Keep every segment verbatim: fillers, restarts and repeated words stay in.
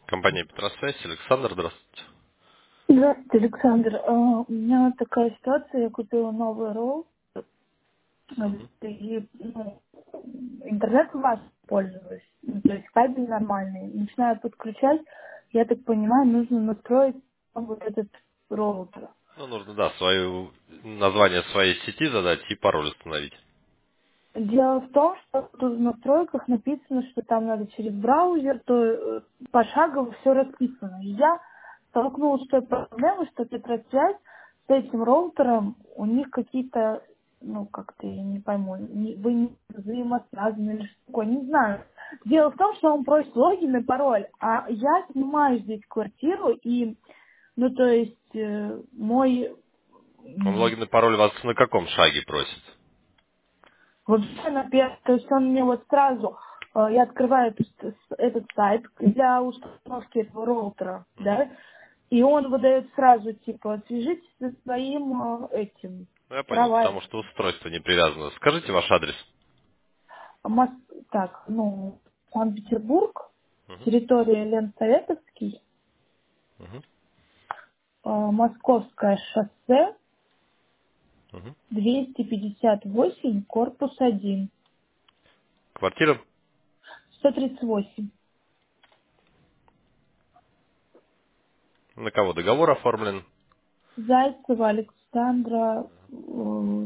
Компания Петросвязь. Александр, здравствуйте. Здравствуйте, Александр. А, У меня такая ситуация, я купила новый ролл, Мгм. и ну, интернет у вас пользуюсь, ну, то есть кабель нормальный. Начинаю подключать, я так понимаю, нужно настроить вот этот роутер. Ну, нужно, да, свою название своей сети задать и пароль установить. Дело в том, что тут в настройках написано, что там надо через браузер, то э, пошагово все расписано. И я столкнулась с той проблемой, что Петросвязь с этим роутером, у них какие-то, ну, как-то, я не пойму, не- вы не взаимосвязаны или что такое, не знаю. Дело в том, что он просит логин и пароль, а я снимаю здесь квартиру, и, ну, то есть, э, мой Он логин и пароль вас на каком шаге просит? Вообще, на пер- то есть он мне вот сразу, э, я открываю этот, с- этот сайт для установки этого роутера, Мгм. да, и он выдает сразу, типа, свяжитесь со своим э, этим Ну, я понял, потому провайдером. что устройство не привязано. Скажите ваш адрес. Мос- Так, ну, Санкт-Петербург, Мгм. территория Ленсоветовский, Мгм. э, Московское шоссе, Мгм. двести пятьдесят восемь, корпус один, Квартира? сто тридцать восемь. На кого договор оформлен? Зайцева Александра, э,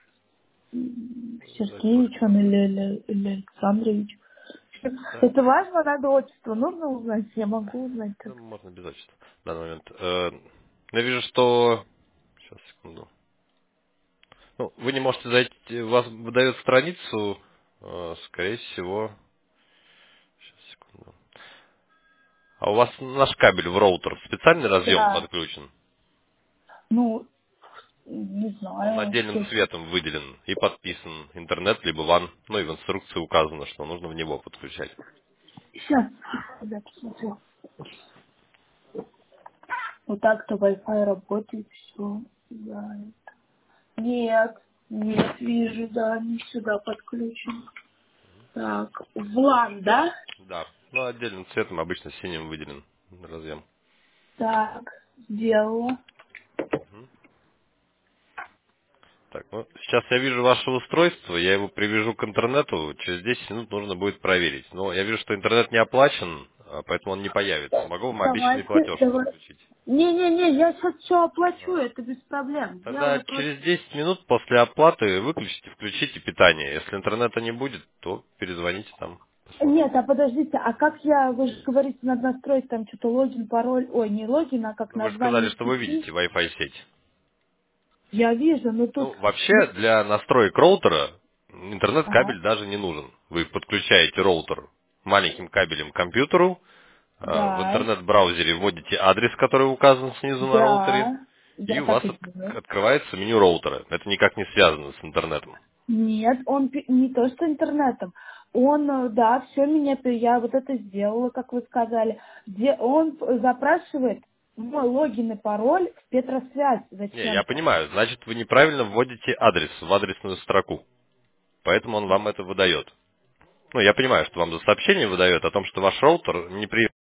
Зайцева. Сергеевич он или, или, или Александрович. Так. Это важно, надо отчество. Нужно узнать, я могу узнать Ну, как. можно без отчества в данный момент. Э, Я вижу, что... Сейчас, секунду. Ну, вы не можете зайти... У вас выдает страницу, э, скорее всего... Сейчас, секунду. А у вас наш кабель в роутер специальный разъем Да. подключен? Ну, не Он знаю. отдельным Сейчас, цветом выделен и подписан интернет либо ван. Ну и в инструкции указано, что нужно в него подключать. сейчас я посмотрю. Вот так-то Wi-Fi работает, все. Да. Нет, нет, вижу, да, не сюда подключен. Так, влан, да? Да. Ну, отдельным цветом, обычно синим выделен разъем. Так, сделала. Мгм. Так, ну, сейчас я вижу ваше устройство, я его привяжу к интернету, через десять минут нужно будет проверить. Но я вижу, что интернет не оплачен, а поэтому он не появится. Могу вам обещанный Давайте, платеж давай. подключить. Не-не-не, я сейчас все оплачу, А. это без проблем. Тогда Сделаю просто. через десять минут после оплаты выключите, включите питание. Если интернета не будет, то перезвоните там, посмотрим. Нет, а подождите, а как я, вы же говорите, надо настроить там что-то логин, пароль, ой, не логин, а как Ну, вы же сказали, название что вы сети? видите Wi-Fi сеть. Я вижу, но тут, Ну, вообще, ну, для настроек роутера ага, интернет-кабель даже не нужен. Вы подключаете роутер маленьким кабелем к компьютеру, а, в да, интернет-браузере вводите адрес, который указан снизу на роутере, да, и я у вас так и от- делаю. открывается меню роутера. Это никак не связано с интернетом. Нет, он пи- не то что интернетом, он, э, да, все меня, пи- я вот это сделала, как вы сказали, где он п- запрашивает мой логин и пароль в Петросвязь Не, я зачем-то. понимаю, значит, вы неправильно вводите адрес в адресную строку. Поэтому он вам это выдает. Ну, я понимаю, что вам за сообщение выдает о том, что ваш роутер не при